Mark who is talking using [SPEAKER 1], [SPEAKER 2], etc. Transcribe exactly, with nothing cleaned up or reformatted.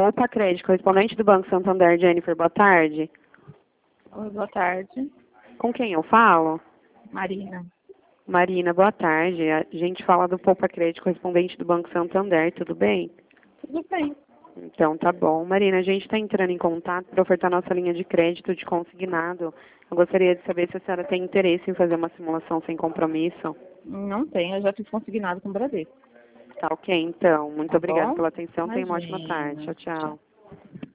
[SPEAKER 1] Poupa Crédito, correspondente do Banco Santander, Jennifer, boa tarde.
[SPEAKER 2] Oi, boa tarde.
[SPEAKER 1] Com quem eu falo?
[SPEAKER 2] Marina.
[SPEAKER 1] Marina, boa tarde. A gente fala do Poupa Crédito, correspondente do Banco Santander, tudo bem?
[SPEAKER 2] Tudo bem.
[SPEAKER 1] Então, tá bom. Marina, a gente está entrando em contato para ofertar nossa linha de crédito de consignado. Eu gostaria de saber se a senhora tem interesse em fazer uma simulação sem compromisso.
[SPEAKER 2] Não tenho, eu já fiz consignado com o Bradesco.
[SPEAKER 1] Tá ok, então. Muito
[SPEAKER 2] Tá
[SPEAKER 1] obrigada
[SPEAKER 2] bom?
[SPEAKER 1] pela atenção. Tenha uma ótima
[SPEAKER 2] Imagina.
[SPEAKER 1] tarde. Tchau, tchau.